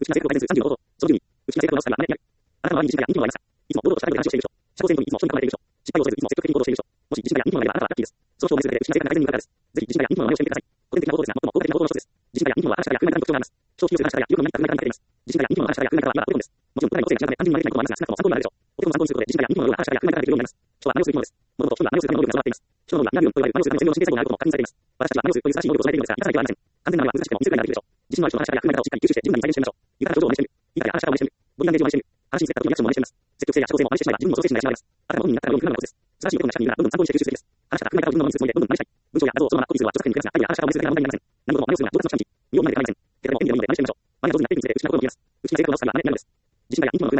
内村聖子の改善数35その順位、内村聖子の直したにはあなたの周りに自信が人気のありますかいつも堂々とした態度で話をしているでしょ社交性にいつも人に構えているでしょ失敗をせずいつも積極的に行動しているでしょもし自信が人気のあればあなたはラッキーです。その証明する上で内村聖子の改善に向かです。ぜひ自信が人気の真似をしてみてください。個人的なことですが、最も効果的な行動の一つです。自信が人気のは話し方や役割の特徴があります。長期をする話し方やよくない考え方になっています。自信が人気の話し方や役割が今は追い込んです。もちろん答えのせいが知らない単純に真似できないこともありますが、少なくとも参考になるでしょう。お手本を参考にすることで自信が人気のような話し方や役割ができるようになります。人は真似をするものです。もともと人が真似をするための能力が備わっています。人の脳がイナビオンと呼ばれる真似をするための専用の神経細胞があることも確認されています。私たちは真似をするという素晴らしい能力を備えているのですが、皆さんにはありません。完全な真似は難しくても見せるぐらいならできるでしょう。自信のある人の話し方や役割方をしっかり吸収して柔軟に再現してみましょう。豊かな表情を真似してみる。豊かや話し方を真似してみる。ボディランゲージを真似してみる。話にセットとリアクションを真似してみます。積極性や社交性も真似してしまえば自分も創生心が養われます。あなたが本人になったらよくなることです。素晴らしいことになった人間がどんどん参考にして吸収するべきです。話し方、考え方を自分の脳にするつもりでどんどん真似したい。文章や画像をそのままコピーするのは著作権に触れますが、アイデアや話し方を真似するだけが問題になりません。何事も真似をするのは上達の近道。身を前で構いません。けれども演技の意味で真似してみましょう。真似が上手になっていくにつれて失うことも見えます。内村聖子の直したには真似になるのです。自信が人気の